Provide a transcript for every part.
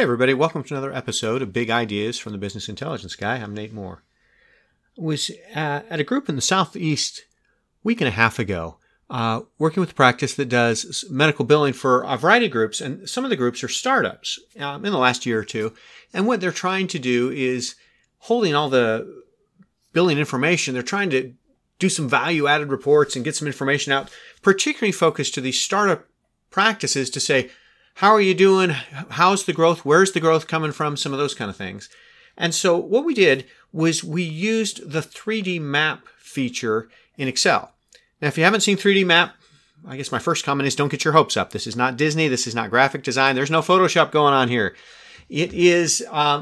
everybody. Welcome to another episode of Big Ideas from the Business Intelligence Guy. I'm Nate Moore. I was at a group in the Southeast a week and a half ago, working with a practice that does medical billing for a variety of groups, and some of the groups are startups in the last year or two. And what they're trying to do is holding all the billing information. They're trying to do some value-added reports and get some information out, particularly focused to these startup practices to say, how are you doing? How's the growth? Where's the growth coming from? Some of those kind of things. And so what we did was we used the 3D map feature in Excel. Now, if you haven't seen 3D map, I guess my first comment is don't get your hopes up. This is not Disney. This is not graphic design. There's no Photoshop going on here. It is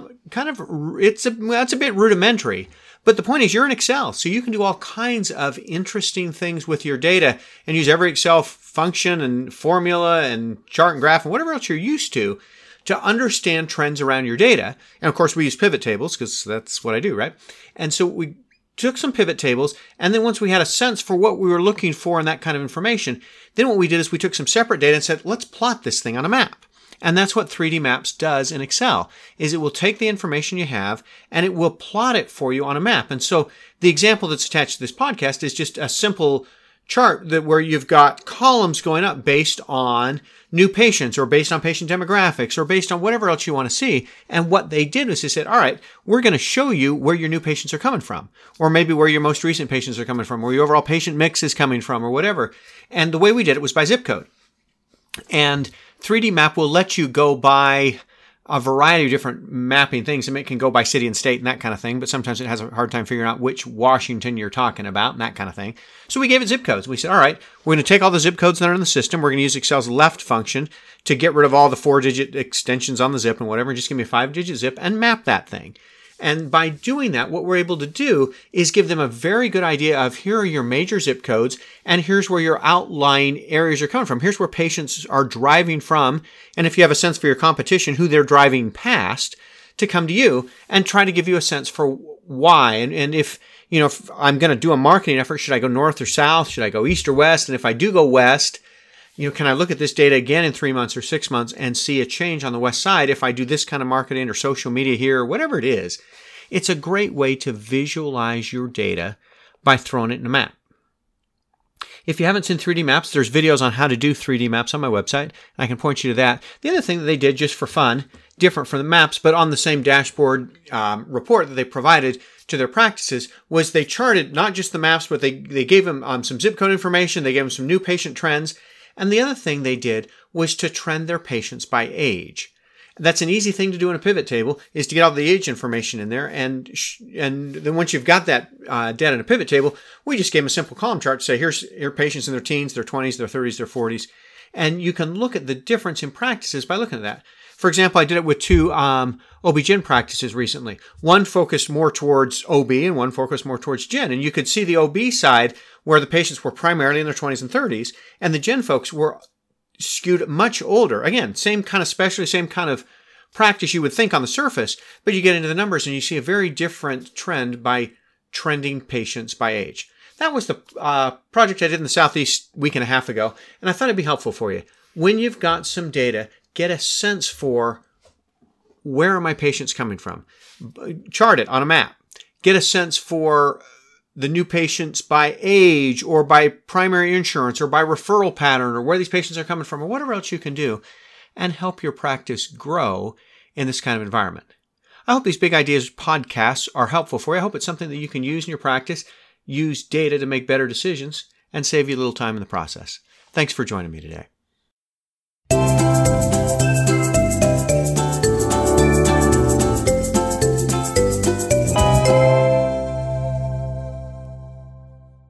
it's a bit rudimentary. But the point is you're in Excel, so you can do all kinds of interesting things with your data and use every Excel function and formula and chart and graph and whatever else you're used to understand trends around your data. And of course, we use pivot tables because that's what I do, right? And so we took some pivot tables, and then once we had a sense for what we were looking for in that kind of information, then what we did is we took some separate data and said, let's plot this thing on a map. And that's what 3D Maps does in Excel, is it will take the information you have and it will plot it for you on a map. And so the example that's attached to this podcast is just a simple chart where you've got columns going up based on new patients or based on patient demographics or based on whatever else you want to see. And what they did was they said, all right, we're going to show you where your new patients are coming from, or maybe where your most recent patients are coming from, or your overall patient mix is coming from, or whatever. And the way we did it was by zip code. And 3D Map will let you go by a variety of different mapping things. And it can go by city and state and that kind of thing, but sometimes it has a hard time figuring out which Washington you're talking about and that kind of thing. So we gave it zip codes. We said, all right, we're going to take all the zip codes that are in the system. We're going to use Excel's left function to get rid of all the 4-digit extensions on the zip and whatever, and just give me a 5-digit zip and map that thing. And by doing that, what we're able to do is give them a very good idea of here are your major zip codes, and here's where your outlying areas are coming from. Here's where patients are driving from, and if you have a sense for your competition, who they're driving past to come to you, and try to give you a sense for why. And if I'm going to do a marketing effort, should I go north or south? Should I go east or west? And if I do go west, can I look at this data again in 3 months or 6 months and see a change on the west side if I do this kind of marketing or social media here or whatever it is? It's a great way to visualize your data by throwing it in a map. If you haven't seen 3D Maps, there's videos on how to do 3D Maps on my website, and I can point you to that. The other thing that they did just for fun, different from the maps, but on the same dashboard report that they provided to their practices, was they charted not just the maps, but they gave them some zip code information, they gave them some new patient trends, and the other thing they did was to trend their patients by age. That's an easy thing to do in a pivot table, is to get all the age information in there. And then once you've got that data in a pivot table, we just gave them a simple column chart to say, here are patients in their teens, their 20s, their 30s, their 40s. And you can look at the difference in practices by looking at that. For example, I did it with two OB-GYN practices recently. One focused more towards OB and one focused more towards GYN. And you could see the OB side where the patients were primarily in their 20s and 30s, and the GYN folks were skewed much older. Again, same kind of specialty, same kind of practice you would think on the surface, but you get into the numbers and you see a very different trend by trending patients by age. That was the project I did in the Southeast a week and a half ago, and I thought it'd be helpful for you. When you've got some data, get a sense for where are my patients coming from. Chart it on a map. Get a sense for the new patients by age or by primary insurance or by referral pattern or where these patients are coming from or whatever else you can do, and help your practice grow in this kind of environment. I hope these Big Ideas podcasts are helpful for you. I hope it's something that you can use in your practice, use data to make better decisions, and save you a little time in the process. Thanks for joining me today.